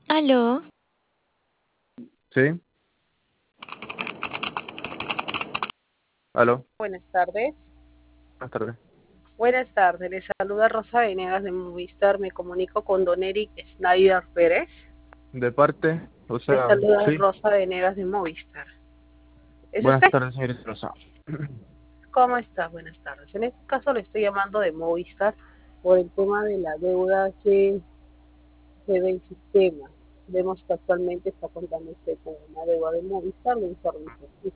Aló, Sí, aló, Buenas tardes. buenas tardes. Buenas tardes, les saluda Rosa Venegas de Movistar. Me comunico con don Eric Snyder Pérez. De parte, o Les sea, saluda sí. Rosa Venegas de Movistar. ¿Es Buenas usted? tardes, señorita Rosa. ¿Cómo está? Buenas tardes. En este caso le estoy llamando de Movistar por el tema de la deuda que se ve en sistema. Vemos que actualmente está contando usted con una deuda de Movistar de un servicio.